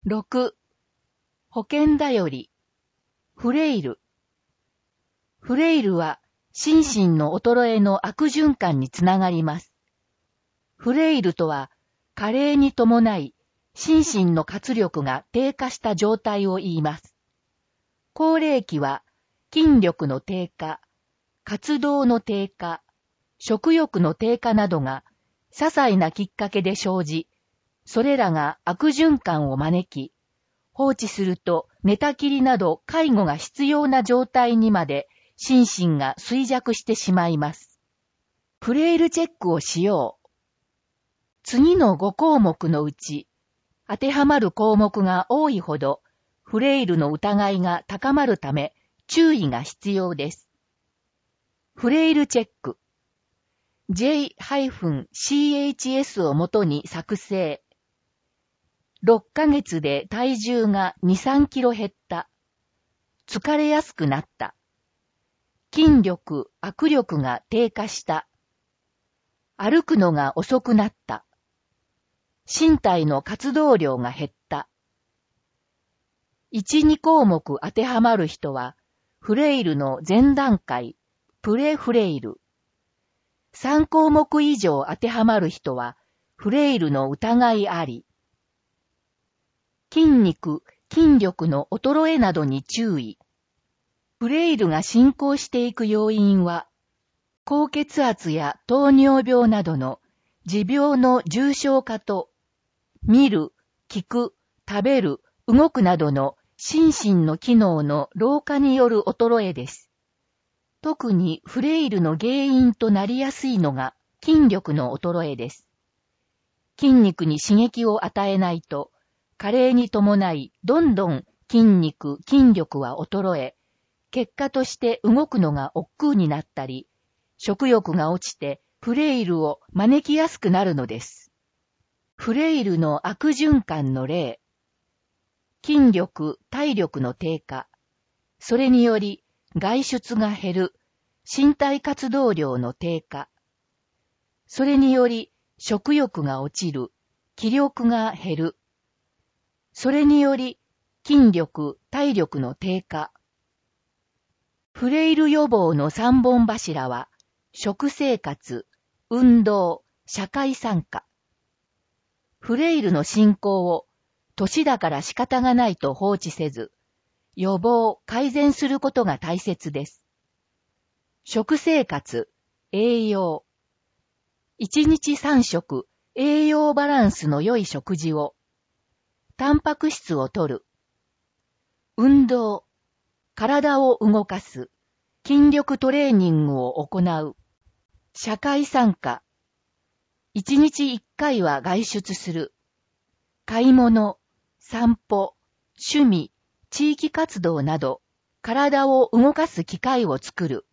6、保険頼り。フレイル。フレイルは心身の衰えの悪循環につながります。フレイルとは、加齢に伴い、心身の活力が低下した状態を言います。高齢期は、筋力の低下、活動の低下、食欲の低下などが、些細なきっかけで生じ、それらが悪循環を招き、放置すると寝たきりなど介護が必要な状態にまで心身が衰弱してしまいます。フレイルチェックをしよう。次の5項目のうち、当てはまる項目が多いほど、フレイルの疑いが高まるため、注意が必要です。フレイルチェック。J-CHS をもとに作成。6ヶ月で体重が2、3キロ減った。疲れやすくなった。筋力、握力が低下した。歩くのが遅くなった。身体の活動量が減った。1、2項目当てはまる人は、フレイルの前段階、プレフレイル。3項目以上当てはまる人は、フレイルの疑いあり。筋肉、筋力の衰えなどに注意。フレイルが進行していく要因は、高血圧や糖尿病などの持病の重症化と、見る、聞く、食べる、動くなどの心身の機能の老化による衰えです。特にフレイルの原因となりやすいのが筋力の衰えです。筋肉に刺激を与えないと、加齢に伴いどんどん筋肉、筋力は衰え、結果として動くのが億劫になったり、食欲が落ちてフレイルを招きやすくなるのです。フレイルの悪循環の例。筋力、体力の低下。それにより外出が減る、身体活動量の低下。それにより食欲が落ちる、気力が減る。それにより筋力、体力の低下。フレイル予防の3本柱は、食生活、運動、社会参加。フレイルの進行を、年だから仕方がないと放置せず、予防、改善することが大切です。食生活、栄養。1日3食、栄養バランスの良い食事を。タンパク質を摂る。運動。体を動かす。筋力トレーニングを行う。社会参加。1日1回は外出する。買い物、散歩、趣味、地域活動など、体を動かす機会を作る。